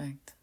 perfect.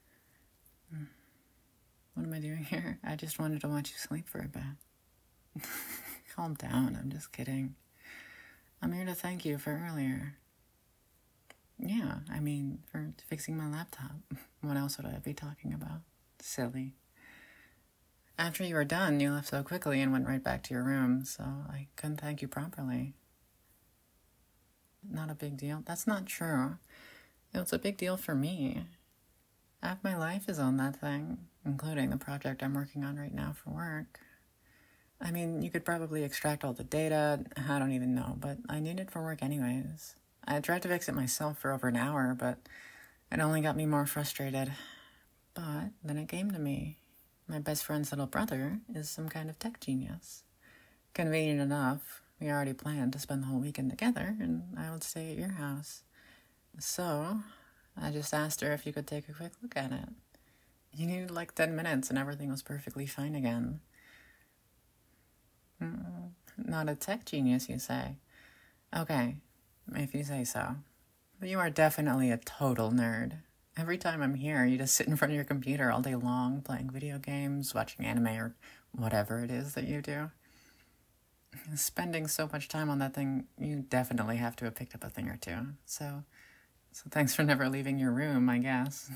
What am I doing here? I just wanted to watch you sleep for a bit. Calm down, I'm just kidding. I'm here to thank you for earlier. Yeah, I mean, for fixing my laptop. What else would I be talking about? Silly. After you were done, you left so quickly and went right back to your room, so I couldn't thank you properly. Not a big deal. That's not true. It's a big deal for me. Half my life is on that thing, including the project I'm working on right now for work. I mean, you could probably extract all the data, I don't even know, but I need it for work anyways. I tried to fix it myself for over an hour, but it only got me more frustrated. But then it came to me. My best friend's little brother is some kind of tech genius. Convenient enough, we already planned to spend the whole weekend together, and I would stay at your house. So, I just asked her if you could take a quick look at it. You needed like 10 minutes and everything was perfectly fine again. Not a tech genius, you say? Okay, if you say so. But you are definitely a total nerd. Every time I'm here, you just sit in front of your computer all day long, playing video games, watching anime, or whatever it is that you do. Spending so much time on that thing, you definitely have to have picked up a thing or two. So thanks for never leaving your room, I guess.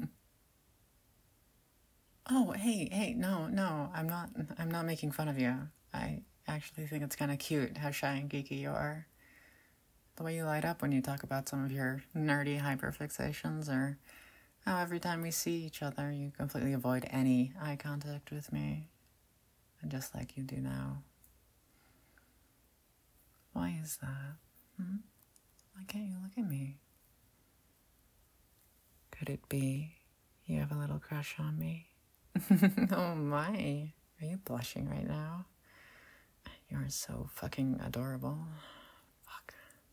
Oh, hey, no, I'm not making fun of you. I actually think it's kind of cute how shy and geeky you are. The way you light up when you talk about some of your nerdy hyperfixations, or how every time we see each other, you completely avoid any eye contact with me. And just like you do now. Why is that? Why can't you look at me? Could it be you have a little crush on me? Oh my, are you blushing right now? You're so fucking adorable. Fuck.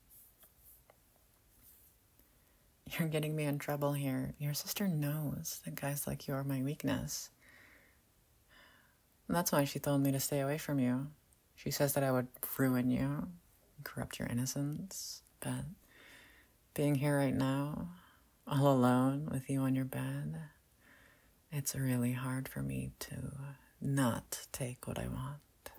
You're getting me in trouble here. Your sister knows that guys like you are my weakness. And that's why she told me to stay away from you. She says that I would ruin you, corrupt your innocence, but being here right now, all alone with you on your bed, it's really hard for me to not take what I want.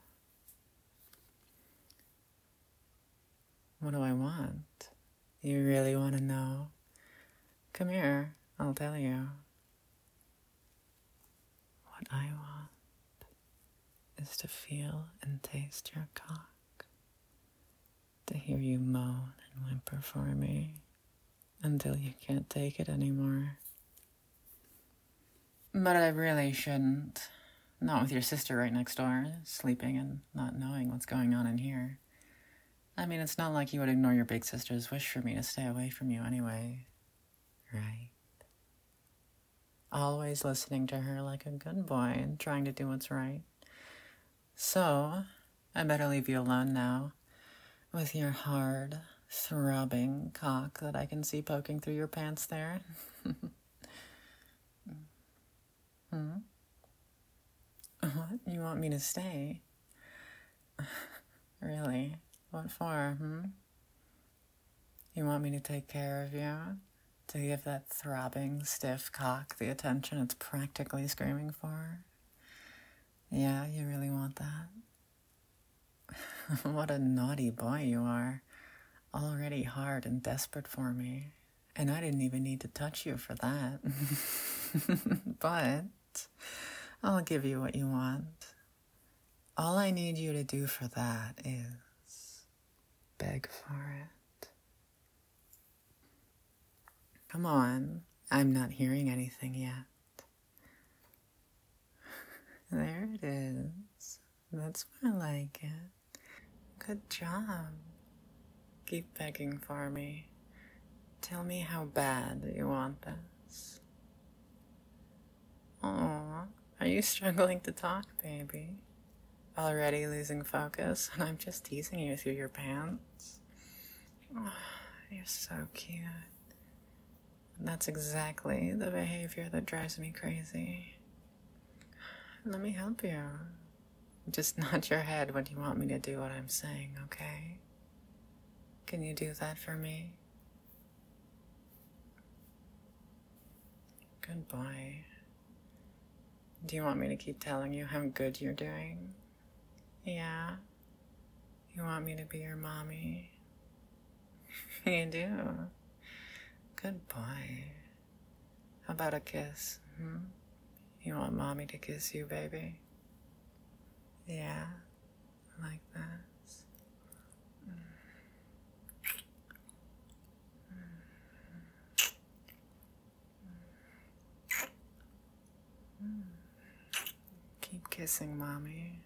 What do I want? You really want to know? Come here, I'll tell you. What I want is to feel and taste your cock. To hear you moan and whimper for me until you can't take it anymore. But I really shouldn't. Not with your sister right next door, sleeping and not knowing what's going on in here. I mean, it's not like you would ignore your big sister's wish for me to stay away from you anyway. Right? Always listening to her like a good boy and trying to do what's right. So, I better leave you alone now, with your hard, throbbing cock that I can see poking through your pants there. What? You want me to stay? Really? What for, You want me to take care of you? To give that throbbing, stiff cock the attention it's practically screaming for? Yeah, you really want that? What a naughty boy you are. Already hard and desperate for me. And I didn't even need to touch you for that. But I'll give you what you want. All I need you to do for that is beg for it. Come on, I'm not hearing anything yet. There it is. That's why I like it. Good job. Keep begging for me. Tell me how bad you want this. Aw, are you struggling to talk, baby? Already losing focus, and I'm just teasing you through your pants? Oh, you're so cute. That's exactly the behavior that drives me crazy. Let me help you. Just nod your head when you want me to do what I'm saying, okay? Can you do that for me? Good boy. Do you want me to keep telling you how good you're doing? Yeah? You want me to be your mommy? You do? Good boy. How about a kiss? You want mommy to kiss you, baby? Yeah? Like this? Keep kissing mommy.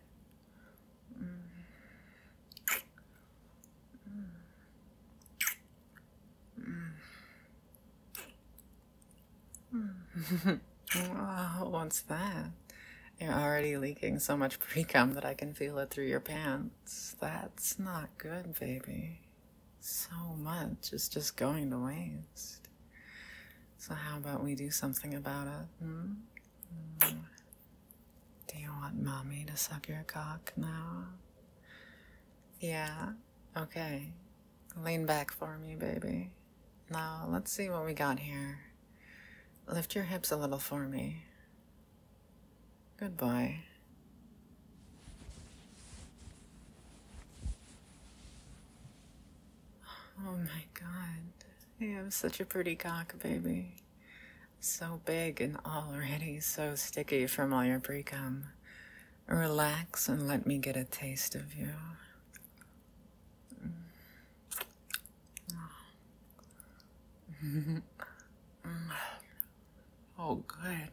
Oh, what's that? You're already leaking so much pre-cum that I can feel it through your pants. That's not good, baby. So much is just going to waste. So how about we do something about it? Do you want mommy to suck your cock now? Yeah? Okay. Lean back for me, baby. Now, let's see what we got here. Lift your hips a little for me. Good boy. Oh my god. You have such a pretty cock, baby. So big and already so sticky from all your pre-cum. Relax and let me get a taste of you. Oh, good.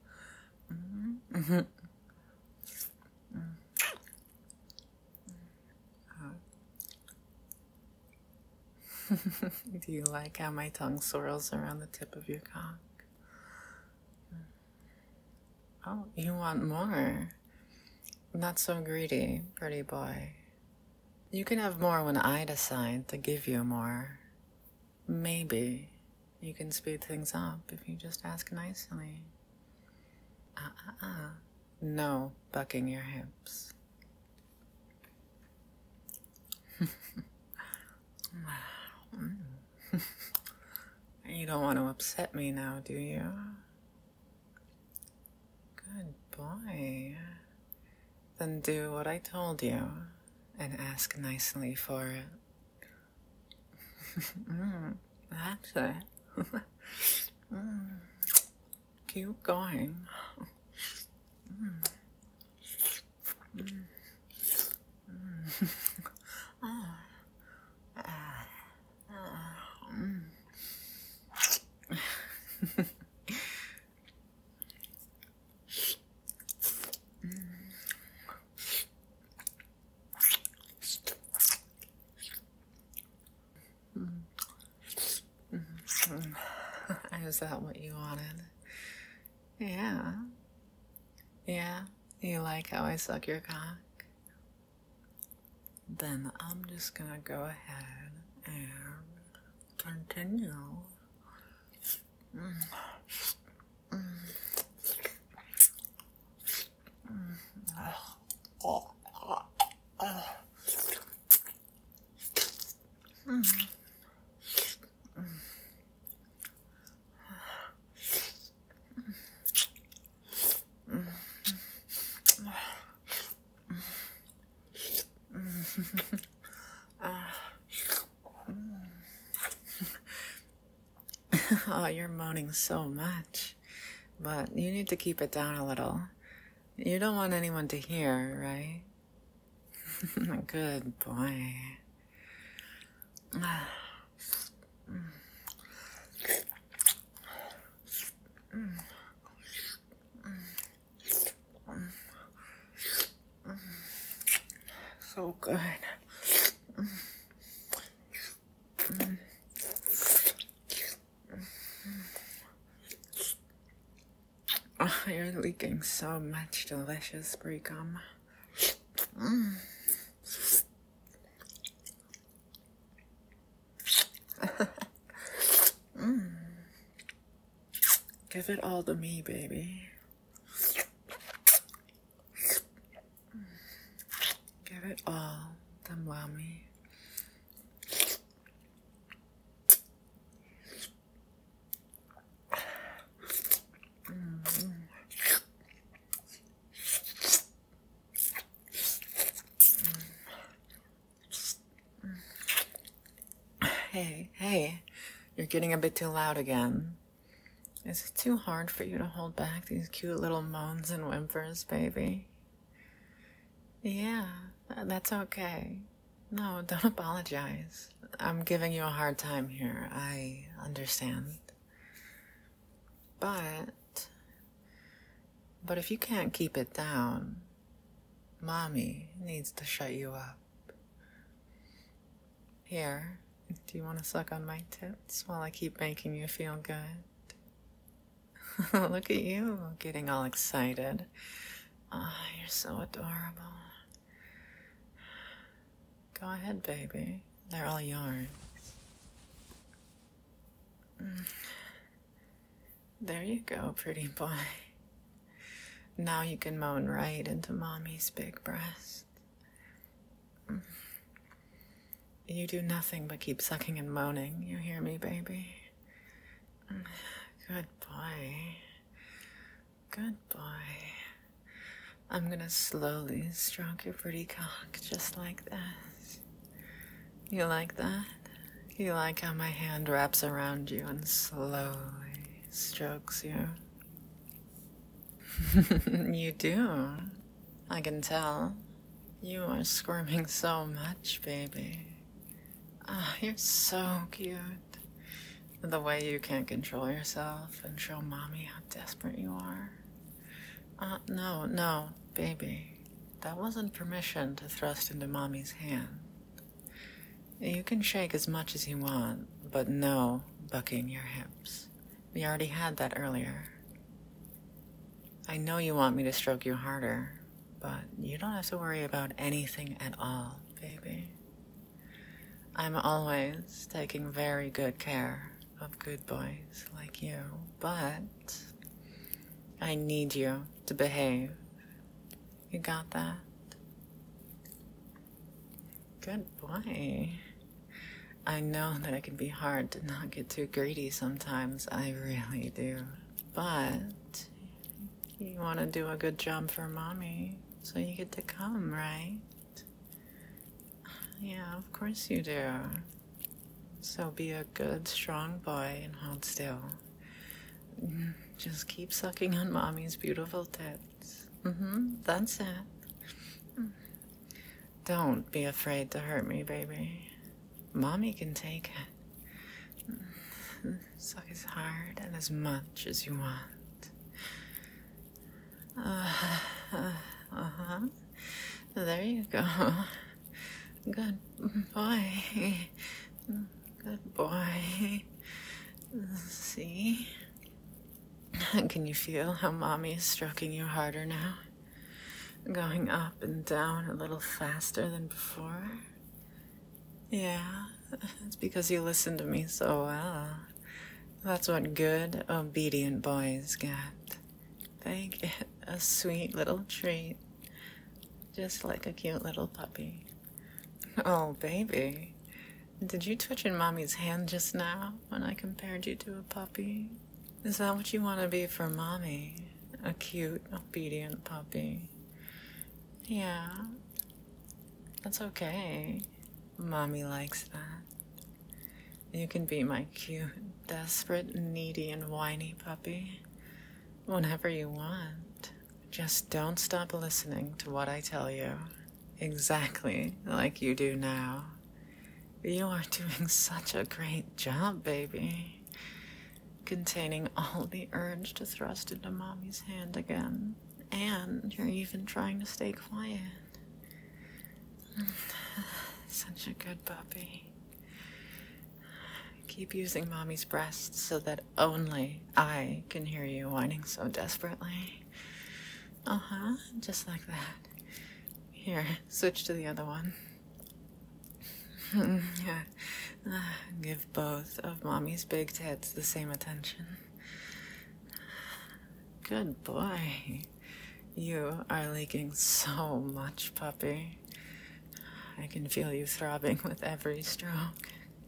Do you like how my tongue swirls around the tip of your cock? Oh, you want more? Not so greedy, pretty boy. You can have more when I decide to give you more. Maybe you can speed things up if you just ask nicely. No bucking your hips. You don't want to upset me now, do you? Good boy. Then do what I told you and ask nicely for it. That's it. Keep going. Is that what you wanted? Yeah. Yeah? You like how I suck your cock? Then I'm just gonna go ahead and continue. Oh, you're moaning so much, but you need to keep it down a little. You don't want anyone to hear, right? Good boy. So good. Oh, you're leaking so much delicious pre-cum. Give it all to me, baby. Give it all to mommy. Hey, you're getting a bit too loud again. Is it too hard for you to hold back these cute little moans and whimpers, baby? Yeah, that's okay. No, don't apologize. I'm giving you a hard time here. I understand. But if you can't keep it down, Mommy needs to shut you up. Here, do you want to suck on my tits while I keep making you feel good? Look at you, getting all excited. Oh, you're so adorable. Go ahead, baby. They're all yours. There you go, pretty boy. Now you can moan right into Mommy's big breast. You do nothing but keep sucking and moaning. You hear me, baby? Good boy. Good boy. I'm gonna slowly stroke your pretty cock just like this. You like that? You like how my hand wraps around you and slowly strokes you? You do. I can tell. You are squirming so much, baby. Ah, you're so cute. The way you can't control yourself and show Mommy how desperate you are. No, baby. That wasn't permission to thrust into Mommy's hand. You can shake as much as you want, but no bucking your hips. We already had that earlier. I know you want me to stroke you harder, but you don't have to worry about anything at all, baby. I'm always taking very good care of good boys like you, but I need you to behave. You got that? Good boy. I know that it can be hard to not get too greedy sometimes, I really do. But you want to do a good job for Mommy, so you get to come, right? Yeah, of course you do. So be a good, strong boy and hold still. Just keep sucking on Mommy's beautiful tits. That's it. Don't be afraid to hurt me, baby. Mommy can take it. Suck as hard and as much as you want. There you go. Good boy. Good boy. See? Can you feel how Mommy is stroking you harder now? Going up and down a little faster than before? Yeah, it's because you listen to me so well. That's what good, obedient boys get. They get a sweet little treat, just like a cute little puppy. Oh, baby, did you twitch in Mommy's hand just now when I compared you to a puppy? Is that what you want to be for Mommy? A cute, obedient puppy? Yeah, that's okay. Mommy likes that. You can be my cute, desperate, needy, and whiny puppy whenever you want. Just don't stop listening to what I tell you. Exactly like you do now. You are doing such a great job, baby. Containing all the urge to thrust into Mommy's hand again. And you're even trying to stay quiet. Such a good puppy. Keep using Mommy's breasts so that only I can hear you whining so desperately. Just like that. Here, switch to the other one. Give both of Mommy's big tits the same attention. Good boy. You are leaking so much, puppy. I can feel you throbbing with every stroke.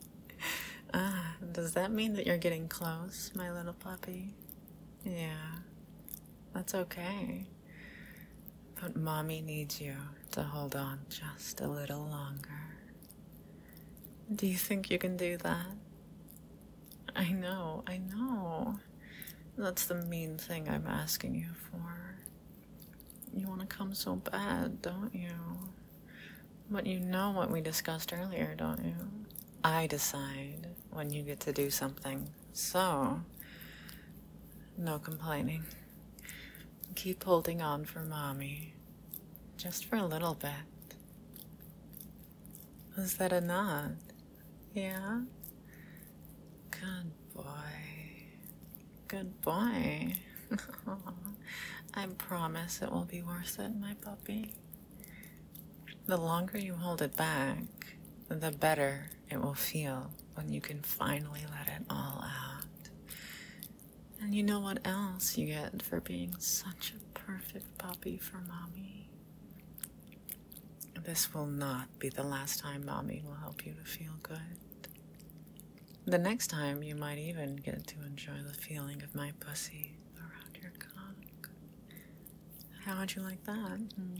Does that mean that you're getting close, my little puppy? Yeah, that's okay. But Mommy needs you to hold on just a little longer. Do you think you can do that? I know. That's the main thing I'm asking you for. You want to come so bad, don't you? But you know what we discussed earlier, don't you? I decide when you get to do something. So, no complaining. Keep holding on for Mommy. Just for a little bit. Was that a nod? Yeah? Good boy. Good boy. I promise it will be worth it, my puppy. The longer you hold it back, the better it will feel when you can finally let it all out. And you know what else you get for being such a perfect puppy for Mommy? This will not be the last time Mommy will help you to feel good. The next time you might even get to enjoy the feeling of my pussy around your cock. How would you like that?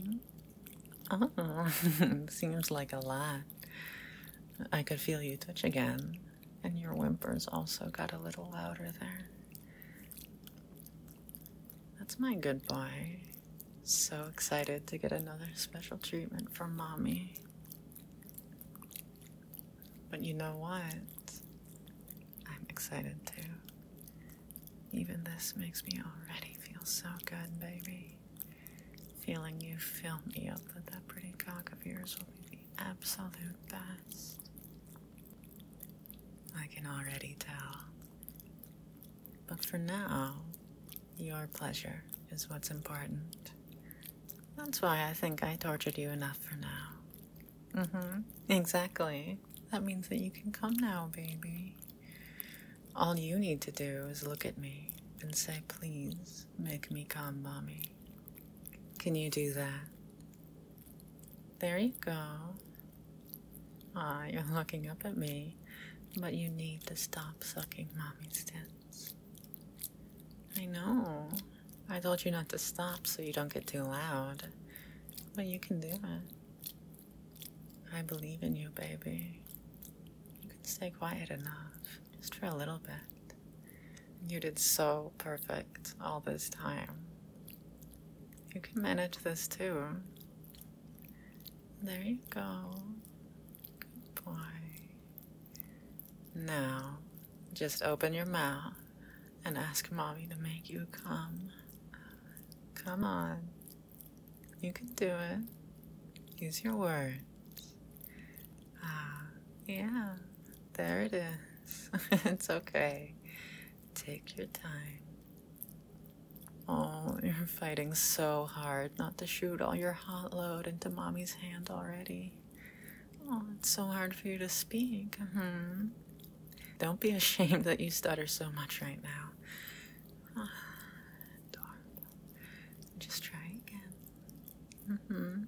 Oh, seems like a lot. I could feel you touch again, and your whimpers also got a little louder there. That's my good boy. So excited to get another special treatment from Mommy. But you know what? I'm excited too. Even this makes me already feel so good, baby. Feeling you fill me up with that pretty cock of yours will be the absolute best. I can already tell. But for now, your pleasure is what's important. That's why I think I tortured you enough for now. Exactly. That means that you can come now, baby. All you need to do is look at me and say, please, make me come, Mommy. Can you do that? There you go. Ah, you're looking up at me, but you need to stop sucking Mommy's tits. I know. I told you not to stop so you don't get too loud, but you can do it. I believe in you, baby. You can stay quiet enough, just for a little bit. You did so perfect all this time. You can manage this too. There you go. Good boy. Now, just open your mouth and ask Mommy to make you come. Come on. You can do it. Use your words. Yeah. There it is. It's okay. Take your time. Oh, you're fighting so hard not to shoot all your hot load into Mommy's hand already. Oh, it's so hard for you to speak. Don't be ashamed that you stutter so much right now. Adorable. Just try again.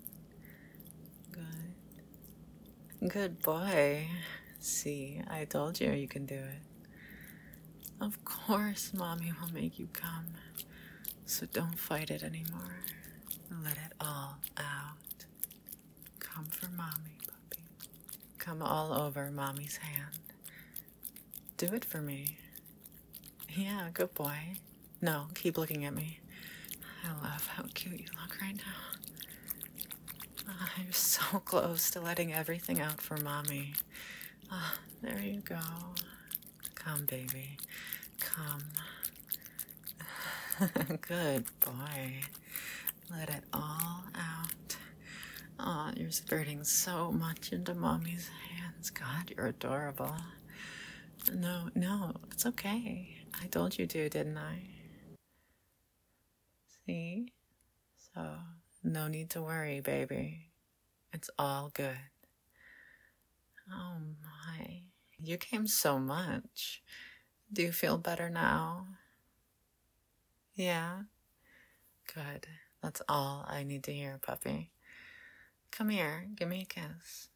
Good. Good boy. See, I told you you can do it. Of course, Mommy will make you come. So don't fight it anymore. Let it all out. Come for Mommy, puppy. Come all over Mommy's hand. Do it for me. Yeah, good boy. No, keep looking at me. I love how cute you look right now. You're so close to letting everything out for Mommy. There you go. Come, baby. Come. Good boy. Let it all out. Oh, you're spurting so much into Mommy's hands. God, you're adorable. No, it's okay. I told you to, didn't I? See? So, no need to worry, baby. It's all good. Oh my. You came so much. Do you feel better now? Yeah? Good. That's all I need to hear, puppy. Come here. Give me a kiss.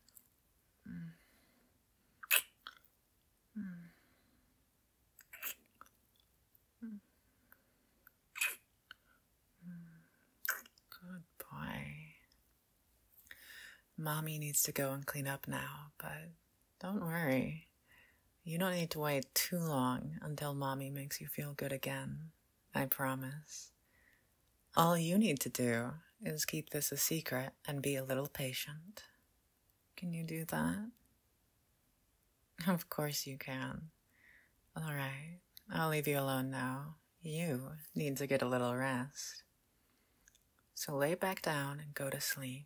Good boy. Mommy needs to go and clean up now, but Don't worry. You don't need to wait too long until Mommy makes you feel good again. I promise. All you need to do is keep this a secret and be a little patient. Can you do that? Of course you can. Alright, I'll leave you alone now. You need to get a little rest. So lay back down and go to sleep.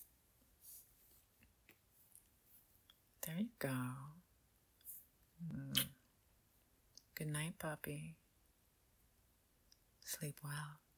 There you go. Good night, puppy. Sleep well.